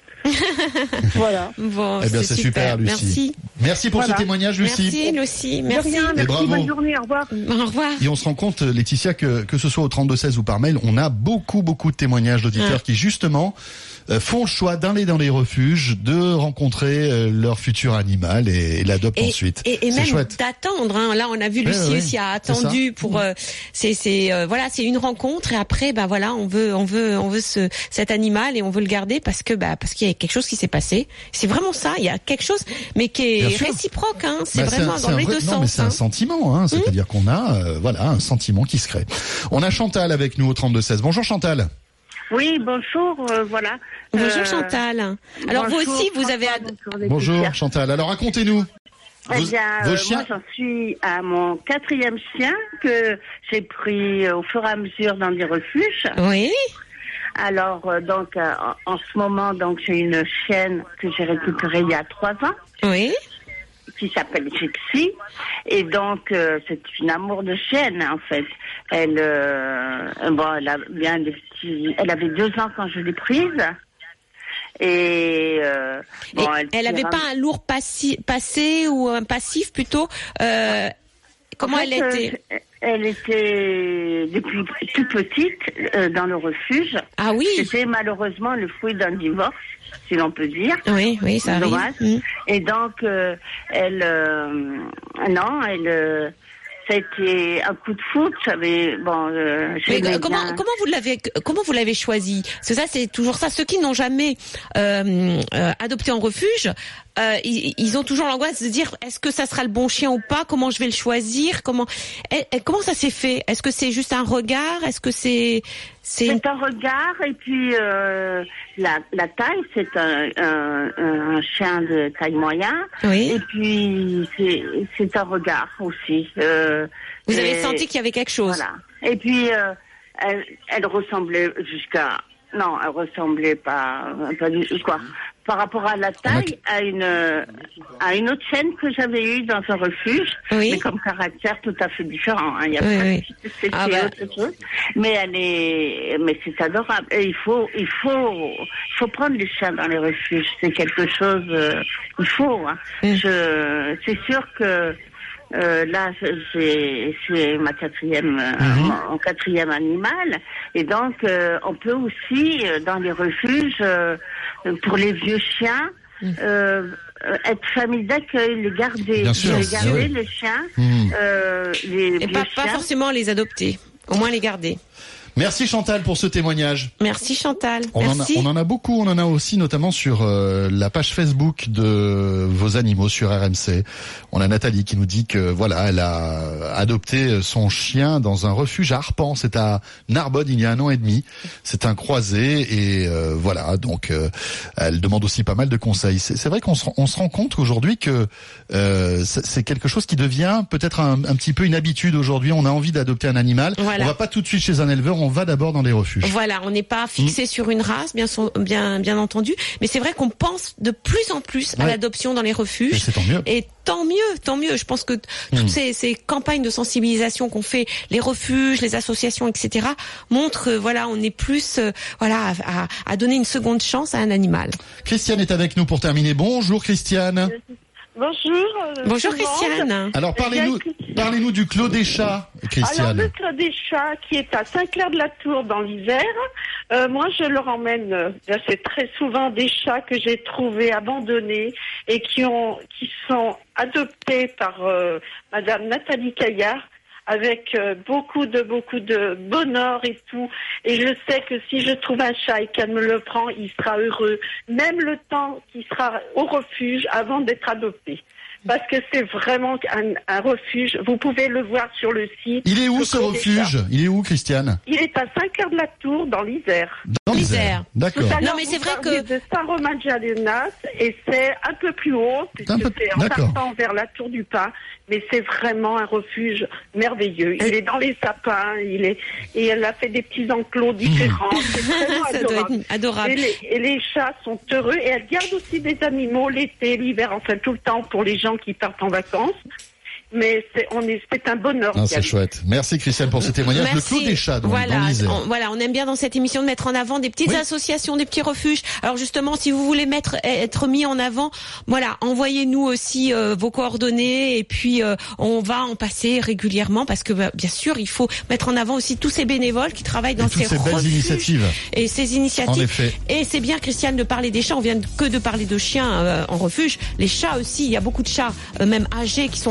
Voilà. Bon, eh bien, c'est super, Lucie. Merci. Merci pour ce témoignage, Lucie. Merci, Lucie. Merci. De rien, merci. Bonne journée. Au revoir. Au revoir. Et on se rend compte, Laetitia, que ce soit au 3216 ou par mail, on a beaucoup de témoignages d'auditeurs qui, justement, font le choix d'aller dans les refuges, de rencontrer leur futur animal et l'adoptent ensuite. Et même chouette. d'attendre. Hein. Là, on a vu Lucie aussi a attendu pour pour c'est une rencontre et après on veut cet animal et on veut le garder parce qu'il y a quelque chose qui s'est passé. C'est vraiment ça, il y a quelque chose mais qui est réciproque c'est vraiment dans les deux sens. Non, mais c'est un sentiment c'est-à-dire qu'on a un sentiment qui se crée. On a Chantal avec nous au 32-16. Bonjour Chantal. Oui, bonjour, voilà. Bonjour Chantal. Alors vous aussi, vous avez... Bonjour Chantal, alors racontez-nous. Vos chiens. Moi j'en suis à mon 4e chien que j'ai pris au fur et à mesure dans des refuges. Oui. Alors, en ce moment, j'ai une chienne que j'ai récupérée il y a 3 ans. Oui. Qui s'appelle Gypsy. Et donc, c'est une amour de chienne, en fait. Elle a bien des petits... Elle avait 2 ans quand je l'ai prise. Et elle avait pas un lourd passé ou un passif plutôt comment elle était? Elle était depuis toute petite dans le refuge. Ah oui. C'était malheureusement le fruit d'un divorce, si l'on peut dire. Oui, ça arrive. Et donc ça a été un coup de foudre. Comment vous l'avez choisi? Parce que ça, c'est toujours ça. Ceux qui n'ont jamais adopté en refuge, ils ont toujours l'angoisse de dire est-ce que ça sera le bon chien ou pas? Comment je vais le choisir? Comment ça s'est fait? Est-ce que c'est juste un regard? Est-ce que c'est un regard et puis la taille, c'est un chien de taille moyenne. Oui. Et puis c'est un regard aussi. Vous avez senti qu'il y avait quelque chose. Voilà. Et puis elle ressemblait elle ressemblait pas du quoi. Par rapport à la taille, à une autre chienne que j'avais eue dans un refuge, mais comme caractère tout à fait différent. Il y a autre chose. Mais c'est adorable. Et il faut prendre les chiens dans les refuges. C'est quelque chose. Il faut. C'est sûr que. Là, c'est ma 4e, mon 4e animal, et donc on peut aussi dans les refuges pour les vieux chiens être famille d'accueil, les garder, les chiens, et pas forcément les adopter, au moins les garder. Merci Chantal pour ce témoignage. Merci Chantal. On en a beaucoup. On en a aussi notamment sur la page Facebook de vos animaux sur RMC. On a Nathalie qui nous dit que elle a adopté son chien dans un refuge à Arpan. C'est à Narbonne il y a 1 an et demi. C'est un croisé et donc elle demande aussi pas mal de conseils. C'est vrai qu'on se rend compte aujourd'hui que c'est quelque chose qui devient peut-être un petit peu une habitude aujourd'hui. On a envie d'adopter un animal. Voilà. On va pas tout de suite chez un éleveur. On va d'abord dans des refuges. Voilà, on n'est pas fixé sur une race, bien entendu, mais c'est vrai qu'on pense de plus en plus à l'adoption dans les refuges. Et c'est tant mieux. Et tant mieux. Je pense que toutes ces campagnes de sensibilisation qu'on fait, les refuges, les associations, etc., montrent, on est plus, à donner une seconde chance à un animal. Christiane est avec nous pour terminer. Bonjour Christiane. Bonjour. Bonjour Christiane. Alors parlez-nous du Clos des Chats, Christiane. Alors le Clos des Chats qui est à Saint-Clair-de-la-Tour dans l'Isère. Moi je leur emmène, c'est très souvent des chats que j'ai trouvés abandonnés et qui sont adoptés par Madame Nathalie Caillard. Avec beaucoup de bonheur et tout. Et je sais que si je trouve un chat et qu'elle me le prend, il sera heureux. Même le temps qu'il sera au refuge avant d'être adopté. Parce que c'est vraiment un refuge. Vous pouvez le voir sur le site. Il est où ce refuge? Il est où, Christiane? Il est à Saint-Clair-de-la-Tour, dans l'Isère. Dans l'Isère. D'accord. Non, mais c'est vrai que de Saint-Romain-de-Jaleunas et c'est un peu plus haut, puisque c'est en partant vers la Tour du Pin. Mais c'est vraiment un refuge merveilleux. Il est dans les sapins, et elle a fait des petits enclos différents. C'est vraiment ça adorable. doit être adorable. Et les chats sont heureux et elle garde aussi des animaux l'été, l'hiver, enfin tout le temps pour les gens qui partent en vacances. Mais c'est un bonheur. C'est chouette. Merci Christiane pour ce témoignage. Merci. Le Clos des Chats, dans l'Isère. On aime bien dans cette émission de mettre en avant des petites associations, des petits refuges. Alors justement, si vous voulez être mis en avant, envoyez-nous aussi vos coordonnées et puis on va en passer régulièrement parce que bien sûr, il faut mettre en avant aussi tous ces bénévoles qui travaillent dans ces refuges. Belles initiatives. Et ces initiatives. En effet. Et c'est bien, Christiane, de parler des chats. On vient que de parler de chiens en refuge. Les chats aussi, il y a beaucoup de chats, même âgés, qui sont en refuge.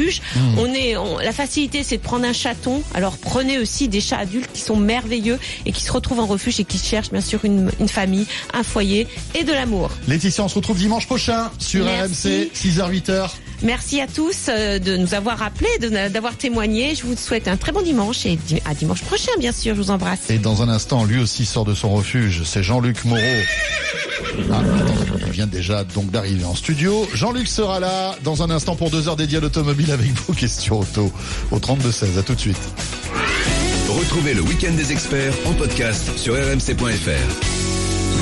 refuge. La facilité, c'est de prendre un chaton. Alors prenez aussi des chats adultes qui sont merveilleux et qui se retrouvent en refuge et qui cherchent bien sûr une famille, un foyer et de l'amour. Laetitia, on se retrouve dimanche prochain sur RMC, 6h-8h. Merci à tous de nous avoir appelés, d'avoir témoigné. Je vous souhaite un très bon dimanche et à dimanche prochain, bien sûr. Je vous embrasse. Et dans un instant, lui aussi sort de son refuge. C'est Jean-Luc Moreau. Il vient déjà donc d'arriver en studio. Jean-Luc sera là dans un instant pour 2 heures dédiées à l'automobile avec vos questions auto au 32-16. À tout de suite. Retrouvez le Week-end des experts en podcast sur rmc.fr.